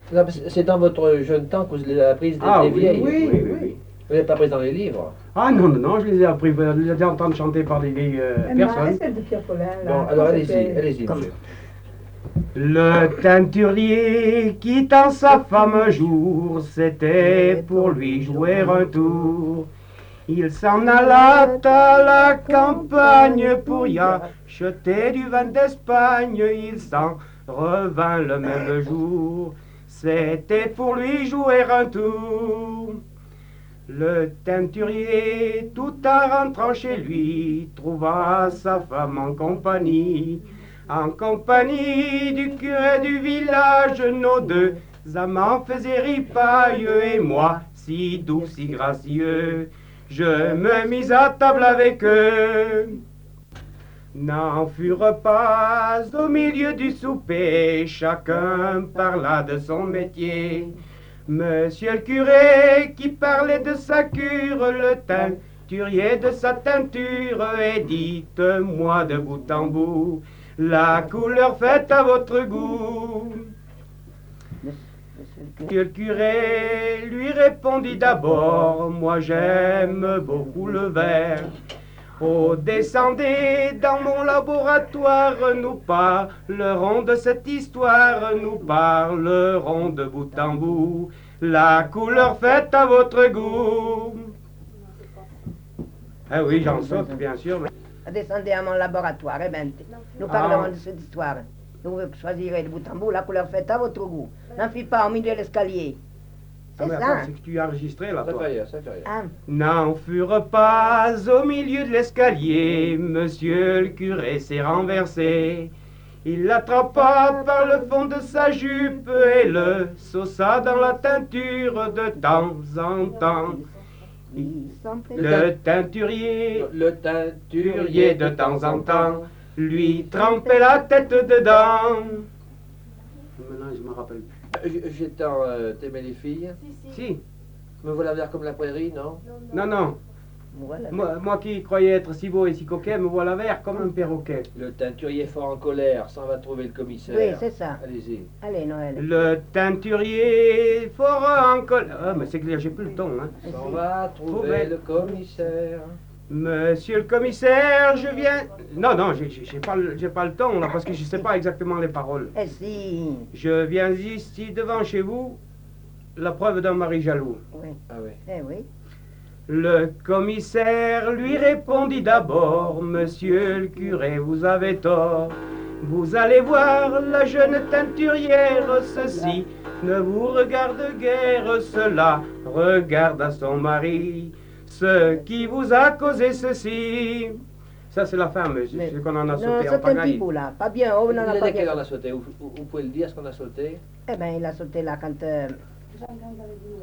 C'est dans votre jeune temps que vous l'avez apprise Ah des oui, vieilles. oui, oui, oui. Vous l'avez pas prise dans les livres. Ah non, non, non, je les ai appris, je les ai entendus chanter par des vieilles personnes. Celle de Pierre Paulin, là. Bon, alors allez-y, C'était- allez-y, monsieur. Le teinturier quittant sa femme un jour, c'était pour lui jouer un tour. Il s'en alla à la campagne pour y acheter du vin d'Espagne. Il s'en revint le même jour, c'était pour lui jouer un tour. Le teinturier, tout en rentrant chez lui, trouva sa femme en compagnie du curé du village. Nos deux amants faisaient ripaille, et moi, si doux, si gracieux, je me mis à table avec eux. N'en furent pas au milieu du souper, chacun parla de son métier. Monsieur le curé qui parlait de sa cure, le teinturier de sa teinture, et dites-moi de bout en bout la couleur faite à votre goût. Monsieur le curé lui répondit d'abord, moi j'aime beaucoup le vert. Oh, descendez dans mon laboratoire, nous parlerons de cette histoire, nous parlerons de bout en bout, la couleur faite à votre goût. Ah oui, j'en saute, bien sûr. Mais... Descendez à mon laboratoire, eh bien, nous parlerons de cette histoire. Vous choisirez de bout en bout la couleur faite à votre goût. N'en fuis pas au milieu de l'escalier. Ah, C'est mais ça. attends, c'est que tu as enregistré là, Ça toi. fait rien, ça fait rien. Ah, N'en furent pas au milieu de l'escalier, monsieur le curé s'est renversé. Il l'attrapa par le fond de sa jupe et le sauça dans la teinture de temps en temps. Le teinturier de temps en temps lui trempait la tête dedans. Maintenant, je me rappelle plus. J'étais t'aimais les filles. Si, Me voilà vert comme la prairie, non? non, non. voilà. Moi qui croyais être si beau et si coquet, me voilà vert comme un perroquet. Le teinturier fort en colère, s'en va trouver le commissaire. Oui, c'est ça. Allez-y. Allez, Noël. Le teinturier fort en colère. Ah, mais c'est clair, j'ai plus le ton, hein. S'en va trouver Trouver. le commissaire. Monsieur le commissaire, je viens. Non, non, j'ai pas le ton là parce que je sais pas exactement les paroles. Eh si. Je viens ici devant chez vous, la preuve d'un mari jaloux. Oui. Ah oui. Eh oui. Le commissaire lui répondit d'abord, monsieur le curé, vous avez tort. Vous allez voir la jeune teinturière, ceci ne vous regarde guère, cela regarde à son mari, ce qui vous a causé ceci. Ça c'est la fin, monsieur, Mais- c'est qu'on en a Non, sauté en c'est un petit pagaille. bout là. Pas bien. Oh, non, non, pas Lequel bien. on a sauté? Vous pouvez le dire ce qu'on a sauté? Eh bien, il a sauté là quand.